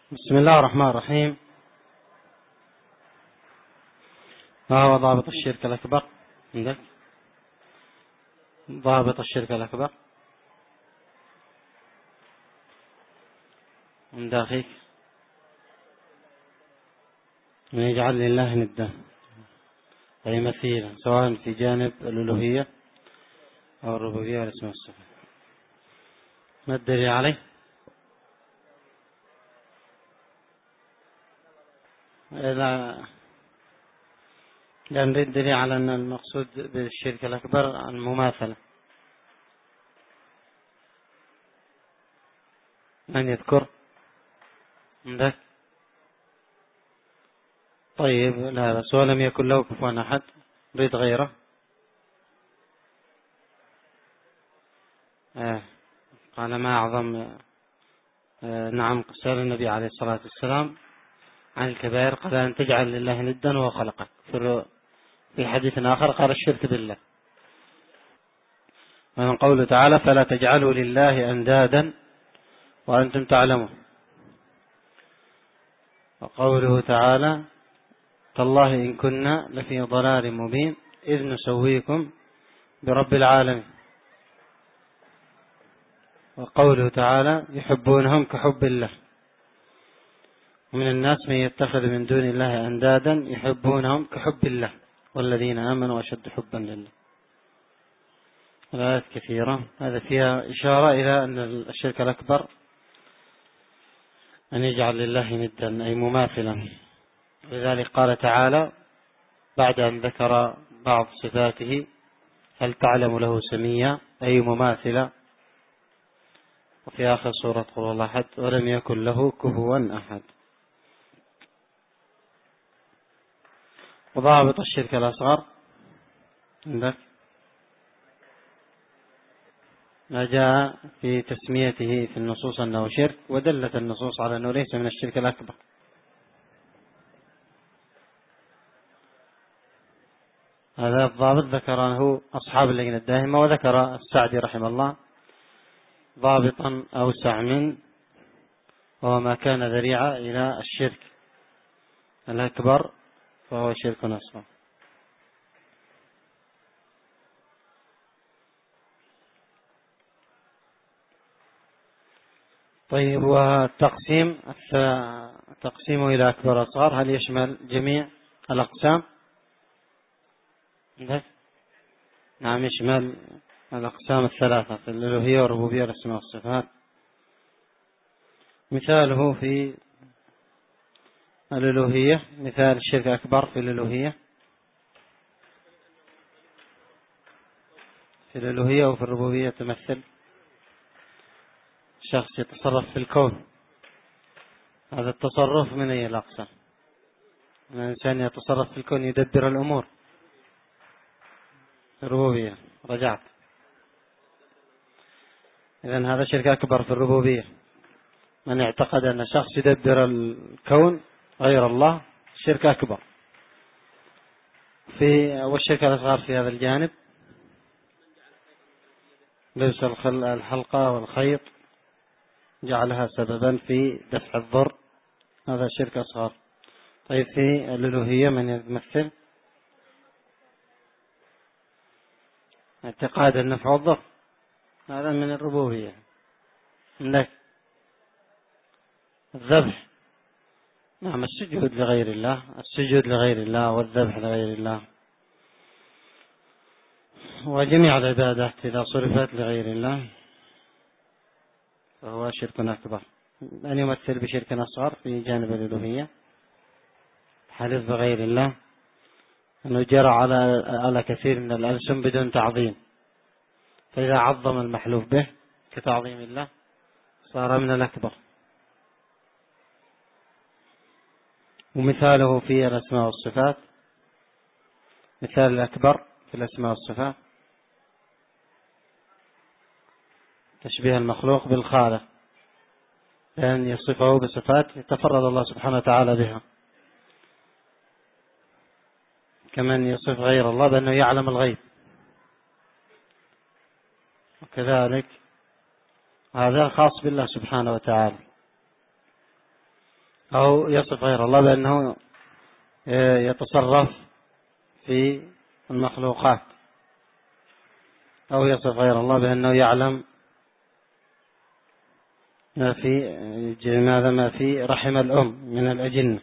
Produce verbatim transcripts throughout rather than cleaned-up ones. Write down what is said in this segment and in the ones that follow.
بسم الله الرحمن الرحيم. ما هو ضابط الشرك الأكبر عندك؟ ضابط الشرك الأكبر عند أخيك من يجعل لله ندا أي مثيلا، سواء في جانب الألوهية أو الربوبية والاسم والصفات. ما الدليل عليه؟ لا، لأن الدليل على أن المقصود بالشرك الأكبر المماثلة. من يذكر عندك؟ طيب، لا بس ولم يكن له كفوا أحد، ريد غيره. آه. قال ما أعظم آه. نعم، سأل النبي عليه الصلاة والسلام عن الكبائر، قال أن تجعل لله ندا وهو خلقك. في حديث آخر قال الشرك بالله. ومن قوله تعالى فلا تجعلوا لله أندادا وأنتم تعلمون. وقوله تعالى تالله إن كنا لفي ضلال مبين إذ نسويكم برب العالمين. وقوله تعالى يحبونهم كحب الله. ومن الناس من يتخذ من دون الله أندادا يحبونهم كحب الله والذين آمنوا أشد حبا لله. الآيات كثيرة، هذا فيها إشارة إلى أن الشرك الأكبر أن يجعل لله ندا أي مماثلا. لذلك قال تعالى بعد أن ذكر بعض صفاته هل تعلم له سميا أي مماثلا. وفي آخر سورة قل هو الله أحد ولم يكن له كفوا أحد. وضابط الشرك الأصغر عندك ما جاء في تسميته في النصوص أنه شرك، ودلت النصوص على أنه ليس من الشرك الأكبر. هذا الضابط ذكره أصحاب اللجنة الدائمة، وذكر السعدي رحمه الله ضابطا أوسع من وهو ما كان ذريعة إلى الشرك الأكبر فهو شرك أصغر. طيب، والتقسيم تقسيمه إلى أكبر وأصغر هل يشمل جميع الأقسام؟ نعم، يشمل الأقسام الثلاثة في الألوهية والربوبية والأسماء والصفات. مثاله في الألوهية، مثال الشرك الأكبر في الألوهية في الألوهية وفي الربوبية تمثل شخص يتصرف في الكون. هذا التصرف من أي الأقسام؟ الإنسان يتصرف في الكون يدبر الأمور. الربوبية رجعت. إذن هذا شرك أكبر في الربوبية. من اعتقد أن شخص يدبر الكون غير الله شرك أكبر. في والشرك الأصغر في هذا الجانب لبس الحلقة والخيط جعلها سببا في دفع الضر، هذا شرك أصغر. طيب، في الألوهية من يمثل اعتقاد النفع والضر، هذا من الربوبية. عندك الذبح، نعم، السجود لغير الله السجود لغير الله والذبح لغير الله، وجميع العبادات إذا صرفت لغير الله فهو شرك أكبر. أن يمثل بشرك أصغر في جانب الألوهية حلف بغير الله، أنه جرى على على كثير من الألسن بدون تعظيم، فإذا عظم المحلوف به كتعظيم الله صار من الأكبر. ومثاله في الأسماء والصفات، مثال الأكبر في الأسماء والصفات تشبيه المخلوق بالخالق، لأن يصفه بصفات يتفرد الله سبحانه وتعالى بها، كمن يصف غير الله بأنه يعلم الغيب. وكذلك هذا خاص بالله سبحانه وتعالى. أو يصف غير الله بأنه يتصرف في المخلوقات، أو يصف غير الله بأنه يعلم ما في ماذا ما في رحم الأم من الأجنة،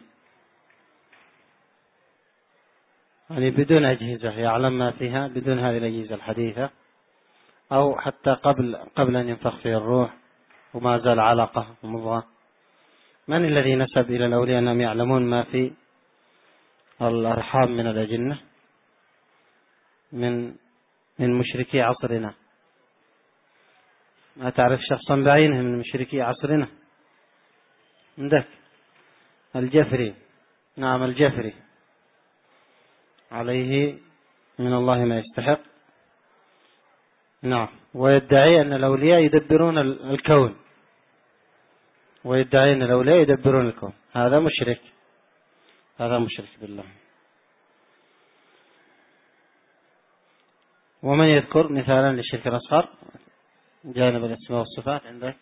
يعني بدون أجهزة يعلم ما فيها بدون هذه الأجهزة الحديثة، أو حتى قبل قبل أن ينفخ فيه الروح وما زال علقة ومضغة. من الذي نسب إلى الأولياء أنهم يعلمون ما في الأرحام من الأجنة؟ من من مشركي عصرنا. ما تعرف شخصا بعينه من مشركي عصرنا؟ عندك الجفري، نعم الجفري عليه من الله ما يستحق، نعم، ويدعي أن الأولياء يدبرون الكون، ويدعي أن الأولياء يدبرون الكون. هذا مشرك، هذا مشرك بالله. ومن يذكر مثالا للشرك الأصغر جانب الأسماء والصفات عندك؟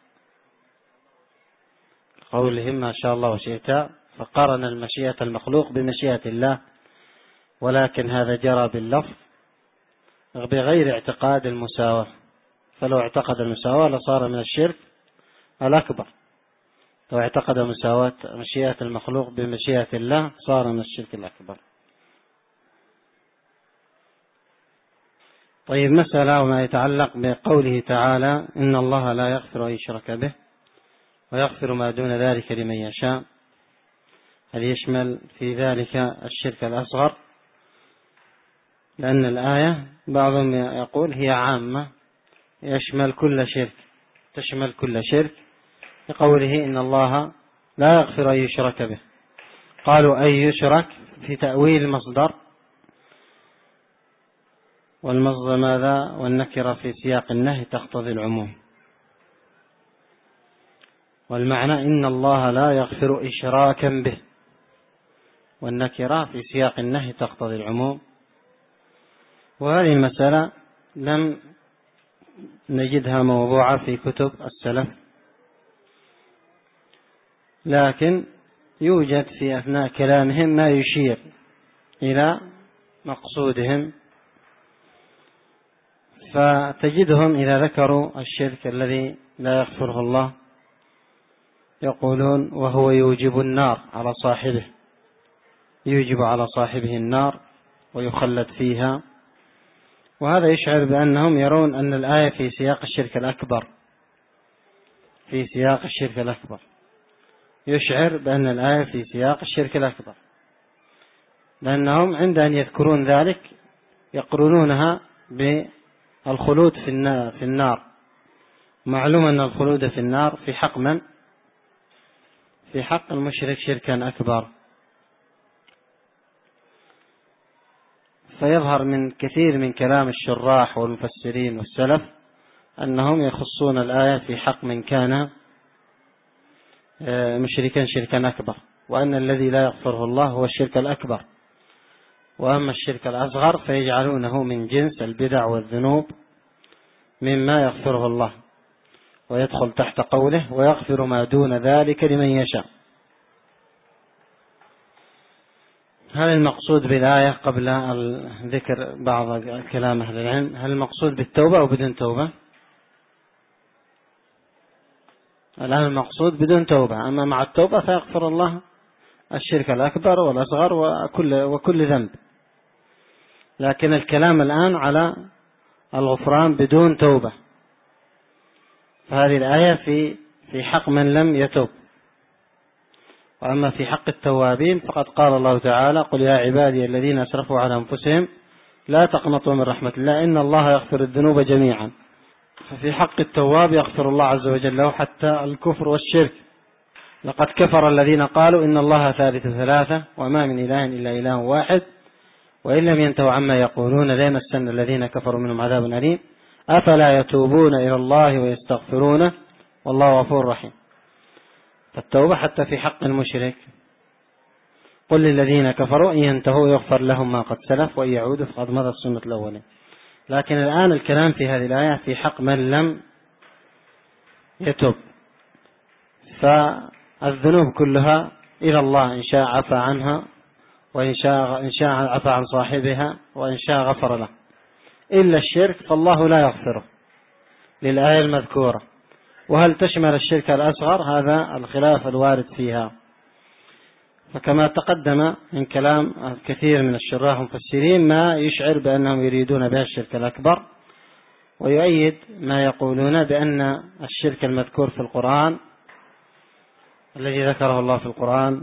قولهم ما شاء الله وشئت، فقارن المشيئة المخلوق بمشيئة الله، ولكن هذا جرى باللفظ بغير اعتقاد المساواة، فلو اعتقد المساواة لصار من الشرك الأكبر. لو اعتقد مساواة مشيئة المخلوق بمشيئة الله صار من الشرك الأكبر. طيب، مسألة وما يتعلق بقوله تعالى إن الله لا يغفر أن يشرك به ويغفر ما دون ذلك لمن يشاء، هل يشمل في ذلك الشرك الأصغر؟ لأن الآية بعضهم يقول هي عامة يشمل كل شرك، تشمل كل شرك، بقوله إن الله لا يغفر أن يشرك به. قالوا أن يشرك في تأويل المصدر، والمصدر ماذا؟ والنكرة في سياق النهي تقتضي العموم، والمعنى إن الله لا يغفر إشراكا به، والنكرة في سياق النهي تقتضي العموم. وهذه المسألة لم نجدها موضوعة في كتب السلف، لكن يوجد في أثناء كلامهم ما يشير إلى مقصودهم، فتجدهم إذا ذكروا الشرك الذي لا يغفره الله يقولون وهو يوجب النار على صاحبه، يوجب على صاحبه النار ويخلد فيها. وهذا يشعر بأنهم يرون أن الآية في سياق الشرك الأكبر، في سياق الشرك الأكبر، يشعر بأن الآية في سياق الشرك الأكبر، لأنهم عند أن يذكرون ذلك يقرونها بالخلود في النار. معلوم أن الخلود في النار في حق من؟ في حق المشرك شركا أكبر. فيظهر من كثير من كلام الشراح والمفسرين والسلف أنهم يخصون الآية في حق من كان مشركا شركا أكبر، وأن الذي لا يغفره الله هو الشرك الأكبر، وأما الشرك الأصغر فيجعلونه من جنس البدع والذنوب مما يغفره الله، ويدخل تحت قوله ويغفر ما دون ذلك لمن يشاء. هل المقصود بالآية قبل ذكر بعض كلام أهل العلم، هل المقصود بالتوبة أو بدون توبة؟ الآن المقصود بدون توبة، أما مع التوبة فيغفر الله الشرك الأكبر والأصغر وكل, وكل ذنب. لكن الكلام الآن على الغفران بدون توبة، فهذه الآية في في حق من لم يتوب. وأما في حق التوابين فقد قال الله تعالى قل يا عبادي الذين أسرفوا على أنفسهم لا تقنطوا من رحمة الله إن الله يغفر الذنوب جميعا. ففي حق التواب يغفر الله عز وجل له حتى الكفر والشرك. لقد كفر الذين قالوا إن الله ثالث ثلاثة وما من إله إلا إله واحد وإن لم ينتهوا عما يقولون ليمسن الذين كفروا منهم عذاب أليم أفلا يتوبون إلى الله ويستغفرونه والله غفور رحيم. فالتوبة حتى في حق المشرك. قل للذين كفروا إن ينتهوا يغفر لهم ما قد سلف وإن يعودوا فقد مضت سنة الأولين. لكن الآن الكلام في هذه الآية في حق من لم يتوب، فالذنوب كلها إلى الله، إن شاء عفى عنها، وإن شاء إن شاء عفى عن صاحبها، وإن شاء غفر له. إلا الشرك فالله لا يغفره للآية المذكورة. وهل تشمل الشرك الأصغر؟ هذا الخلاف الوارد فيها. فكما تقدم من كلام كثير من الشراح المفسرين ما يشعر بأنهم يريدون بها الشرك الأكبر، ويؤيد ما يقولون بأن الشرك المذكور في القرآن الذي ذكره الله في القرآن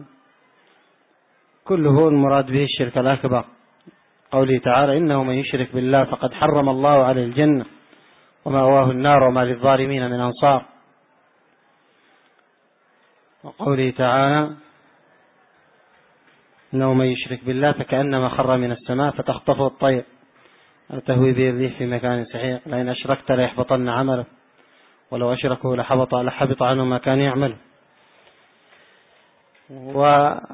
كله المراد به الشرك الأكبر. قوله تعالى: إنه من يشرك بالله فقد حرم الله عليه الجنة ومأواه النار وما للظالمين من أنصار. وقوله تعالى: إنه من يشرك بالله فكأنما خر من السماء فتخطفه الطير أو تهوي به الريح في مكان سحيق لئن أشركت ليحبطن عملك ولو أشركوا لحبط لحبط عنه ما كان يعمل. والسلف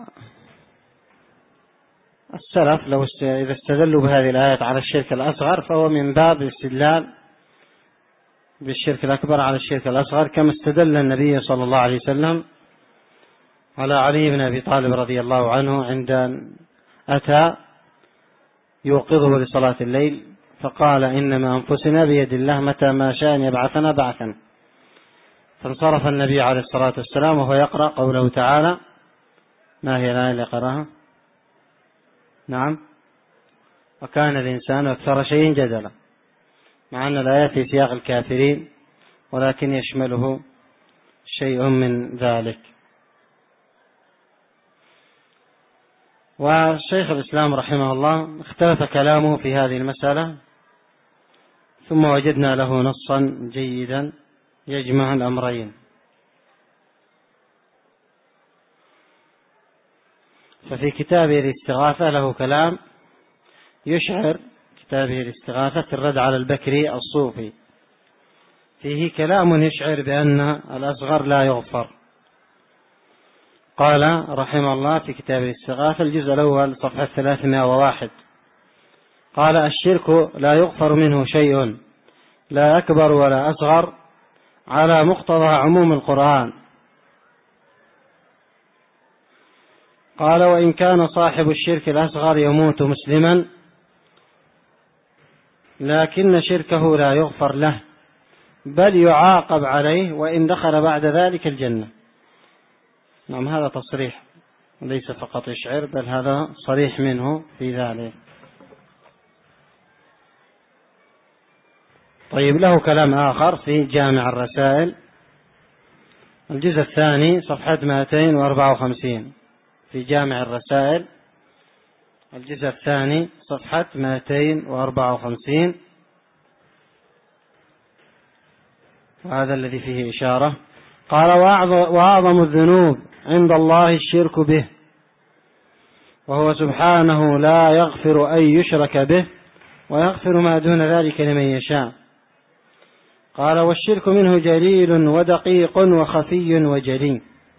لو إذا استدلوا بهذه الآيات على الشرك الأصغر فهو من باب الاستدلال بالشرك الأكبر على الشرك الأصغر، كما استدل النبي صلى الله عليه وسلم على علي بن أبي طالب رضي الله عنه عند أن أتى يوقظه لصلاة الليل فقال: إنما أنفسنا بيد الله متى ما شاء أن يبعثنا بعثا. فانصرف النبي عليه الصلاة والسلام وهو يقرأ قوله تعالى. ما هي الآية اللي قرأها؟ نعم: وكان الإنسان أكثر شيء جدلا، مع أن الآية في سياق الكافرين ولكن يشمله شيء من ذلك. وشيخ الإسلام رحمه الله اختلف كلامه في هذه المسألة، ثم وجدنا له نصا جيدا يجمع الأمرين. ففي كتابه الاستغاثة له كلام يشعر، كتابه الاستغاثة في الرد على البكري الصوفي، فيه كلام يشعر بأن الأصغر لا يغفر. قال رحمه الله في كتاب الاستغاثة الجزء الأول صفحة ثلاثمائة وواحد: قال: الشرك لا يغفر منه شيء لا أكبر ولا أصغر على مقتضى عموم القرآن. قال: وإن كان صاحب الشرك الأصغر يموت مسلما لكن شركه لا يغفر له بل يعاقب عليه وإن دخل بعد ذلك الجنة. نعم، هذا تصريح ليس فقط يشعر بل هذا صريح منه في ذلك. طيب، له كلام آخر في جامع الرسائل الجزء الثاني صفحة مئتين وأربعة وخمسين. في جامع الرسائل الجزء الثاني صفحة مئتين وأربعة وخمسين، وهذا الذي فيه إشارة. قال: وأعظم الذنوب عند الله الشرك به، وهو سبحانه لا يغفر أن يشرك به ويغفر ما دون ذلك لمن يشاء. قال: والشرك منه جليل ودقيق وخفي وجلي.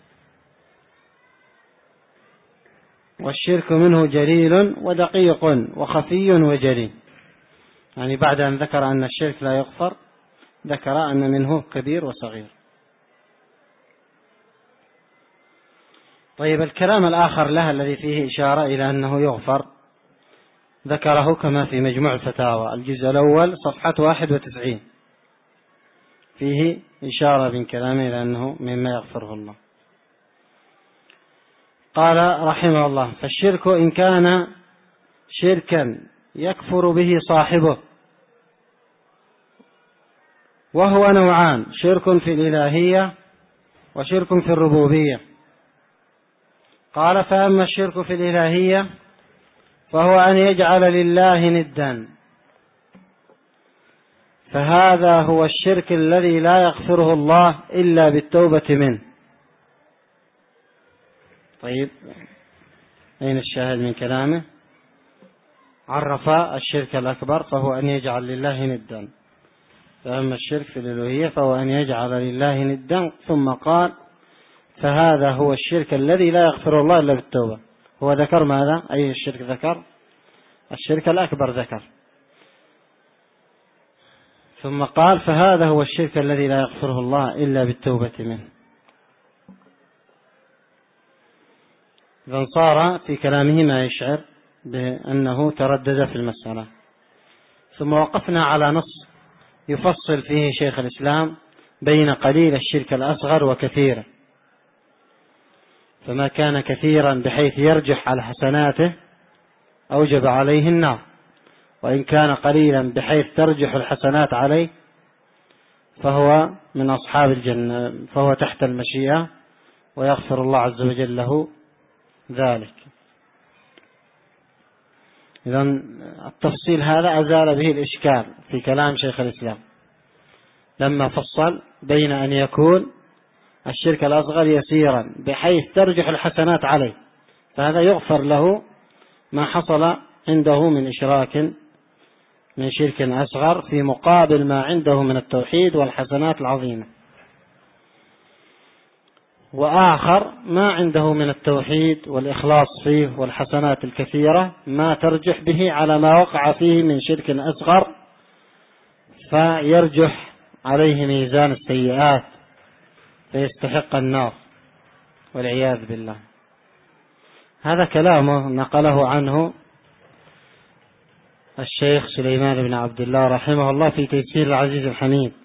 والشرك منه جليل ودقيق وخفي وجلي، يعني بعد أن ذكر أن الشرك لا يغفر ذكر أن منه كبير وصغير. طيب، الكلام الآخر له الذي فيه إشارة إلى أنه يغفر ذكره كما في مجموع الفتاوى الجزء الأول صفحة واحد وتسعين، فيه إشارة من كلامه إلى أنه مما يغفره الله. قال رحمه الله: فالشرك إن كان شركا يكفر به صاحبه، وهو نوعان: شرك في الإلهية وشرك في الربوبية. قال: فأما الشرك في الإلهية فهو أن يجعل لله ندا، فهذا هو الشرك الذي لا يغفره الله إلا بالتوبة منه. طيب، أين الشاهد من كلامه؟ عرف الشرك الأكبر فهو أن يجعل لله ندا، فأما الشرك في الألوهية فهو أن يجعل لله ندا، ثم قال: فهذا هو الشرك الذي لا يغفر الله إلا بالتوبة. هو ذكر ماذا؟ أي الشرك ذكر؟ الشرك الأكبر ذكر، ثم قال: فهذا هو الشرك الذي لا يغفره الله إلا بالتوبة منه. إذن صار في كلامه ما يشعر بأنه تردد في المسألة. ثم وقفنا على نص يفصل فيه شيخ الإسلام بين قليل الشرك الأصغر وكثيرا، فما كان كثيرا بحيث يرجح على حسناته أوجب عليه النار، وإن كان قليلا بحيث ترجح الحسنات عليه فهو من أصحاب الجنة، فهو تحت المشيئة ويغفر الله عز وجل له ذلك. إذن التفصيل هذا أزال به الإشكال في كلام شيخ الإسلام لما فصل بين أن يكون الشرك الأصغر يسيرا بحيث ترجح الحسنات عليه، فهذا يغفر له ما حصل عنده من إشراك من شرك أصغر في مقابل ما عنده من التوحيد والحسنات العظيمة، وآخر ما عنده من التوحيد والإخلاص فيه والحسنات الكثيرة ما ترجح به على ما وقع فيه من شرك أصغر، فيرجح عليه ميزان السيئات فيستحق النار والعياذ بالله. هذا كلامه نقله عنه الشيخ سليمان بن عبد الله رحمه الله في تيسير العزيز الحميد،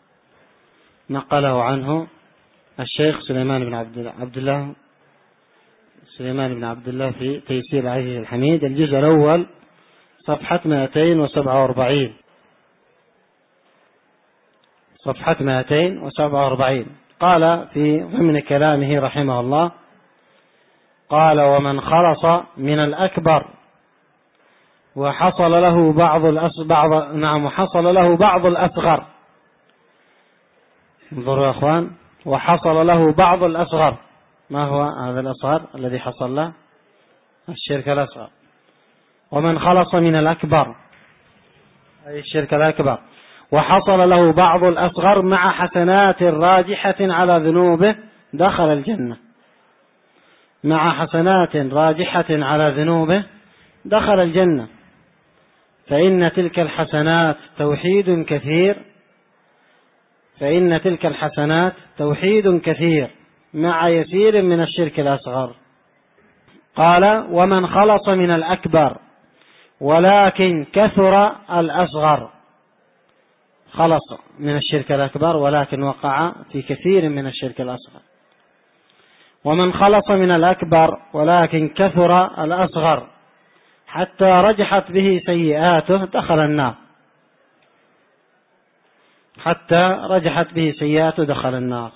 نقله عنه الشيخ سليمان بن عبد الله سليمان بن عبد الله في تيسير العزيز الحميد الجزء الأول صفحة مئتين وسبعة وأربعين، صفحة مئتين وسبعة وأربعين. قال في ضمن كلامه رحمه الله، قال: ومن خلص من الأكبر وحصل له بعض الأصغر، نعم وحصل له بعض الأصغر، انظروا يا أخوان، وحصل له بعض الأصغر. ما هو هذا الأصغر الذي حصل له؟ الشرك الأصغر. ومن خلص من الأكبر أي الشرك الأكبر وحصل له بعض الأصغر مع حسنات راجحة على ذنوبه دخل الجنة. مع حسنات راجحة على ذنوبه دخل الجنة، فإن تلك الحسنات توحيد كثير فإن تلك الحسنات توحيد كثير مع يسير من الشرك الأصغر. قال: ومن خلص من الأكبر ولكن كثر الأصغر، خلص من الشرك الأكبر ولكن وقع في كثير من الشرك الأصغر. ومن خلص من الأكبر ولكن كثر الأصغر حتى رجحت به سيئاته دخل النار. حتى رجحت به سيئاته دخل النار.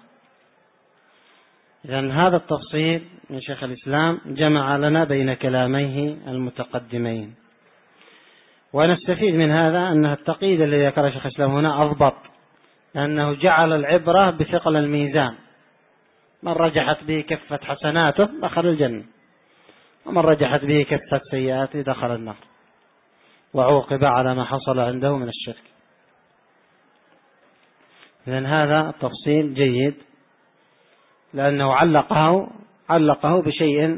إذن هذا التفصيل من شيخ الإسلام جمع لنا بين كلاميه المتقدمين، ونستفيد من هذا أن التقييد الذي ذكره شيخ الإسلام هنا أضبط، لأنه جعل العبرة بثقل الميزان. من رجحت به كفة حسناته دخل الجنة، ومن رجحت به كفة سيئاته دخل النار، وعوقب على ما حصل عنده من الشرك. إذن هذا التفصيل جيد، لأنه علقه علقه بشيء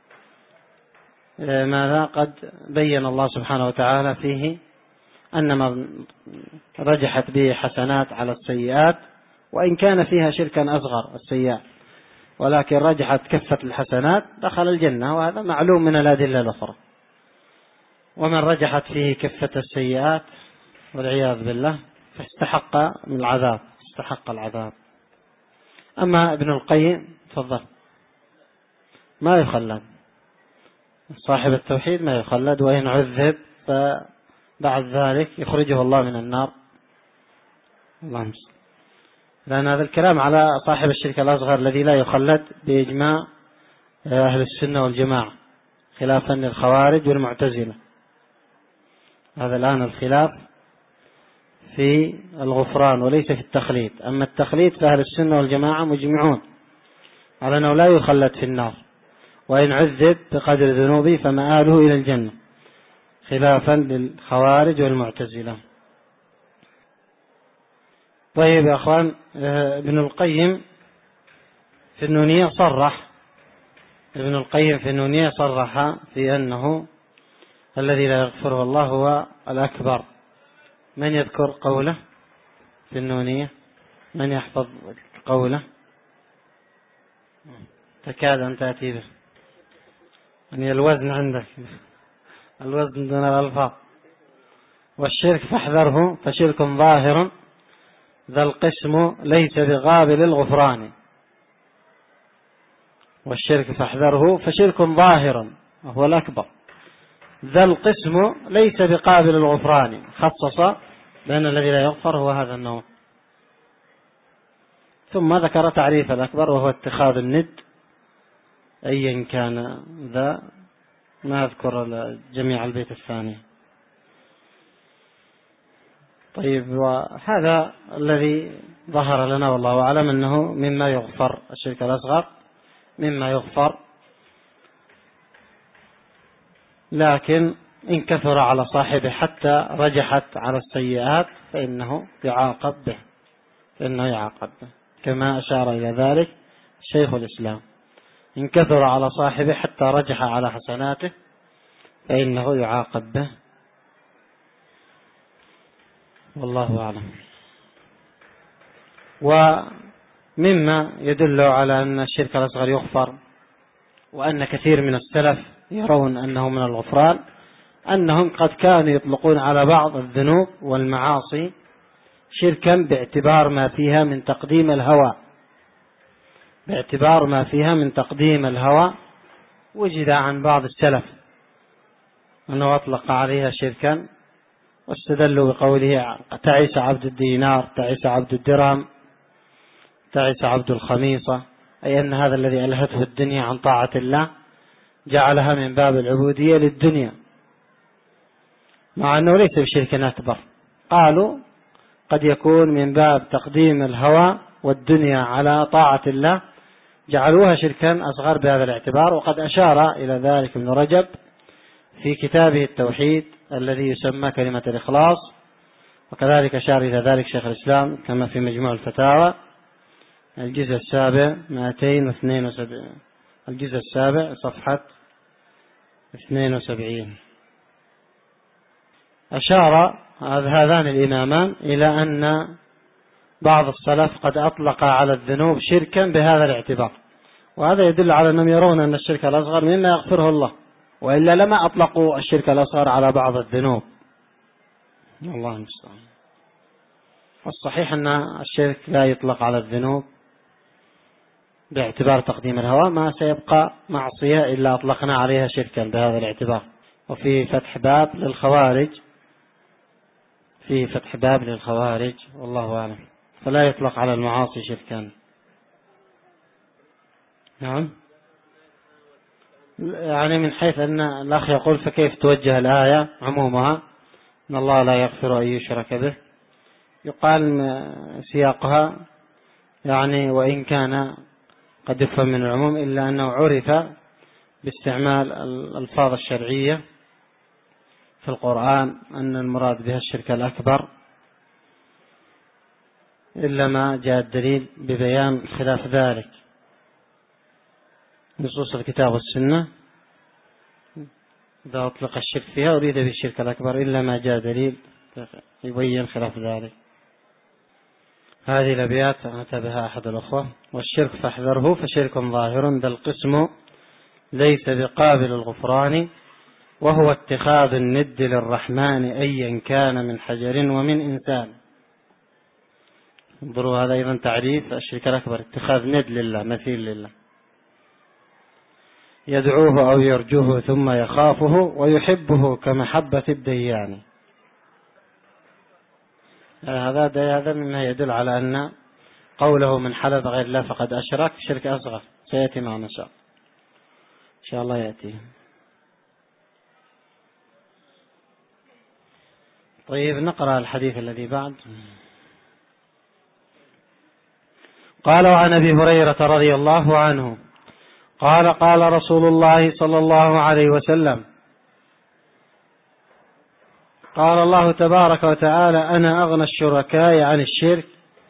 ماذا قد بين الله سبحانه وتعالى فيه أن من رجحت به حسنات على السيئات، وإن كان فيها شركا أصغر السيئات، ولكن رجحت كفة الحسنات دخل الجنة، وهذا معلوم من الأدلة الأخرى. ومن رجحت فيه كفة السيئات والعياذ بالله فاستحق من العذاب استحق العذاب. أما ابن القيم تفضل، ما يخلد صاحب التوحيد، ما يخلد، وإن عذب فبعد ذلك يخرجه الله من النار. اللهم صل. لأن هذا الكلام على صاحب الشرك الأصغر الذي لا يخلد بإجماع أهل السنة والجماعة، خلافا للخوارج والمعتزلة. هذا الآن الخلاف في الغفران وليس في التخليد. أما التخليد فأهل السنة والجماعة مجمعون على أنه لا يخلد في النار، وإن عذب بقدر ذنوبه فمآله إلى الجنة، خلافا للخوارج والمعتزلة. طيب يا أخوان، ابن القيم في النونية صرح ابن القيم في النونية صرح في أنه الذي لا يغفره الله هو الأكبر. من يذكر قوله في النونية؟ من يحفظ قوله؟ تكاد أن تأتي به. يعني الوزن عندك الوزن دون الألفاظ. والشرك فاحذره فشرك ظاهر ذا القسم ليس بقابل الغفران. والشرك فاحذره فشرك ظاهر وهو الأكبر ذا القسم ليس بقابل الغفران، خصص بأن الذي لا يغفر هو هذا النوع. ثم ذكر تعريف الأكبر وهو اتخاذ الند أيا كان ذا، ما أذكر جميع البيت الثاني. طيب، وهذا الذي ظهر لنا والله أعلم أنه مما يغفر، الشرك الأصغر مما يغفر، لكن إن كثر على صاحبه حتى رجحت على السيئات فإنه يعاقب به فإنه يعاقب به كما أشار إلى ذلك شيخ الإسلام. إن كثر على صاحبه حتى رجح على حسناته فإنه يعاقب به، والله أعلم. ومما يدل على أن الشرك الأصغر يغفر وأن كثير من السلف يرون أنه من الغفران أنهم قد كانوا يطلقون على بعض الذنوب والمعاصي شركا باعتبار ما فيها من تقديم الهوى باعتبار ما فيها من تقديم الهوى وجد عن بعض السلف أنه أطلق عليها شركا، واستدلوا بقوله تعيس عبد الدينار، تعيس عبد الدرهم، تعيس عبد الخميصة، أي أن هذا الذي ألهته الدنيا عن طاعة الله جعلها من باب العبودية للدنيا، مع أنه ليس بشرك أكبر. قالوا قد يكون من باب تقديم الهوى والدنيا على طاعة الله، جعلوها شركا أصغر بهذا الاعتبار. وقد أشار إلى ذلك ابن رجب في كتابه التوحيد الذي يسمى كلمة الإخلاص، وكذلك أشار إلى ذلك شيخ الإسلام كما في مجموع الفتاوى الجزء السابع مئتين واثنين وسبعين الجزء السابع صفحة اثنين وسبعين. أشار هذان الإمامان إلى أن بعض السلف قد أطلق على الذنوب شركا بهذا الاعتبار، وهذا يدل على أنهم يرون أن الشرك الأصغر مما يغفره الله، وإلا لما أطلقوا الشرك الأصغر على بعض الذنوب. الله المستعان. والصحيح أن الشرك لا يطلق على الذنوب باعتبار تقديم الهوى، ما سيبقى معصية إلا أطلقنا عليها شركا بهذا الاعتبار. وفي فتح باب للخوارج في فتح باب للخوارج والله أعلم، فلا يطلق على المعاصي شركا. نعم، يعني من حيث أن الأخ يقول فكيف توجه الآية عمومها أن الله لا يغفر أن يشرك به، يقال سياقها يعني وإن كان قد يفهم من العموم إلا أنه عرف باستعمال الألفاظ الشرعية في القرآن أن المراد بها الشرك الأكبر، إلا ما جاء الدليل ببيان خلاف ذلك نصوص الكتاب والسنة. إذا أطلق الشرك فيها أريد بالشرك الأكبر إلا ما جاء دليل يبين خلاف ذلك. هذه الأبيات أتى بها أحد الأخوة: والشرك فاحذره فشرك ظاهر ذا القسم ليس بقابل الغفران، وهو اتخاذ الند للرحمن أيا كان من حجر ومن إنسان. انظروا، هذا أيضا تعريف الشرك الأكبر: اتخاذ ند لله، مثيل لله، يدعوه أو يرجوه ثم يخافه ويحبه كمحبة الديان. هذا هذا مما يدل على أن قوله من حلف غير الله فقد أشرك شرك أصغر، سيأتي معنا إن شاء الله يأتي. طيب، نقرأ الحديث الذي بعد. قال: وعن أبي هريرة رضي الله عنه قال: قال رسول الله صلى الله عليه وسلم: قال الله تبارك وتعالى: أنا أغنى الشركاء عن الشرك،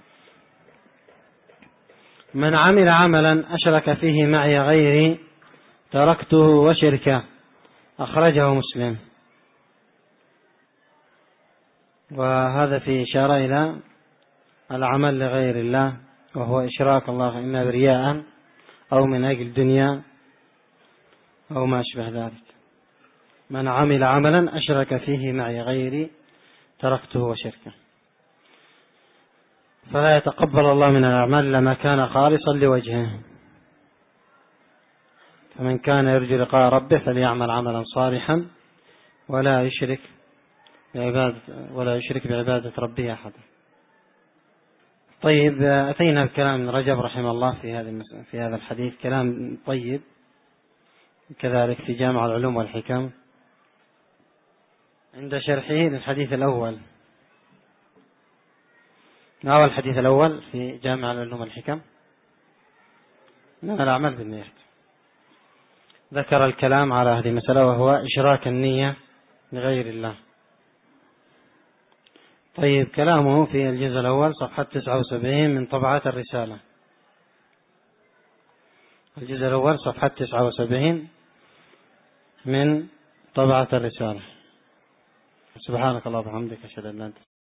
من عمل عملا أشرك فيه معي غيري تركته وشركه. أخرجه مسلم. وهذا في إشارة إلى العمل لغير الله، وهو إشراك الله إما برياء أو من أجل دنيا أو ما أشبه ذلك. من عمل عملا أشرك فيه معي غيري تركته وشركه. فلا يتقبل الله من الأعمال لما كان خالصا لوجهه. فمن كان يرجو لقاء ربه فليعمل عملا صالحا ولا يشرك بعبادة ولا يشرك بعبادة ربه أحدا. طيب، أتينا بكلام ابن رجب رحمه الله في هذا في هذا الحديث، كلام طيب، كذلك في جامع العلوم والحكم عند شرحه للحديث الأول. ما هو الحديث الأول في جامع العلوم والحكم؟ إنما الأعمال بالنيات. ذكر الكلام على هذه المسألة وهو إشراك النية لغير الله. طيب، كلامه في الجزء الأول صفحة تسعة وسبعين من طبعة الرسالة. الجزء الأول صفحة تسعة وسبعين من طبعة الرسالة. سبحانك اللهم وبحمدك، أشهد أن لا إله إلا أنت.